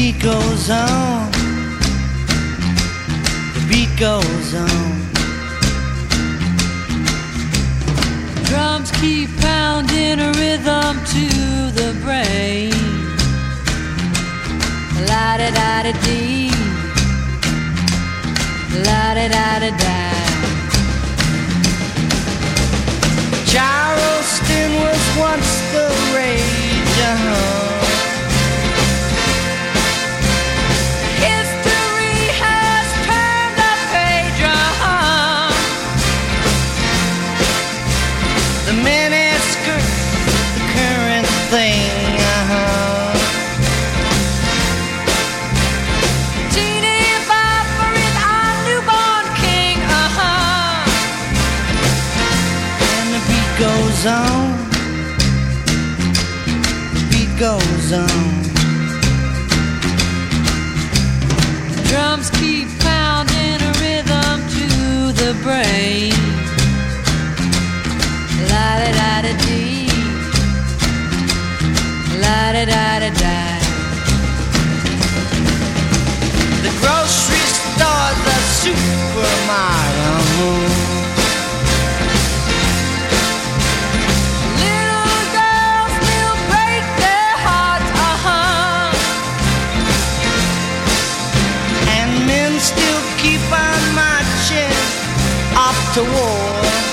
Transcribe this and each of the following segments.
beat goes on, the beat goes on. Drums keep pounding a rhythm to the brain. La-da-da-da-dee, la-da-da-da-da. Charleston was once the rage, History has turned the page, The miniskirt, the current thing, Teeny Bopper is our newborn king, And the beat goes on, the beat goes on. Drums keep pounding a rhythm to the brain. La-da-da-da-dee, la-da-da-da-da. The grocery store's a supermarket. Little girls still break their hearts, And men still keep on marching off to war.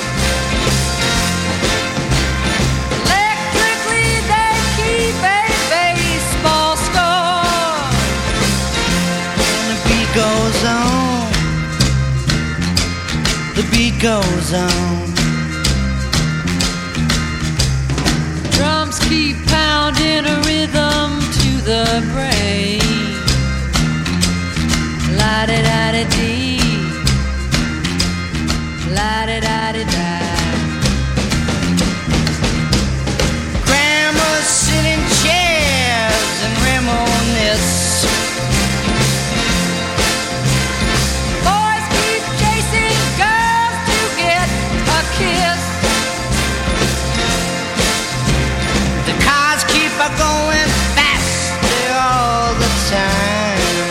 Electrically they keep a baseball score. And the beat goes on, the beat goes on. Drums keep pounding a rhythm to the brain. La-da-da-da-dee, la-da-da-da-da. Grandmas sit in chairs and reminisce. Boys keep chasing girls to get a kiss. The cars keep a going faster all the time.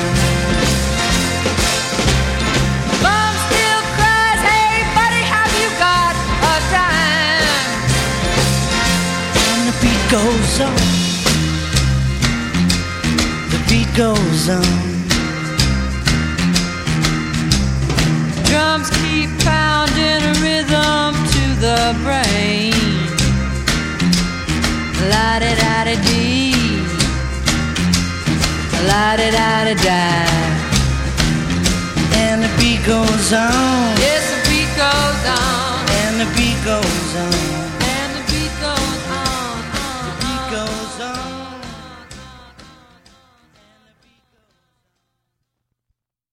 Mom still cries, hey buddy, have you got a dime? And the beat goes on, the beat goes on. Drums keep pounding a rhythm to the brain. La-da-da-da-dee, la-da-da-da-da. And the beat goes on,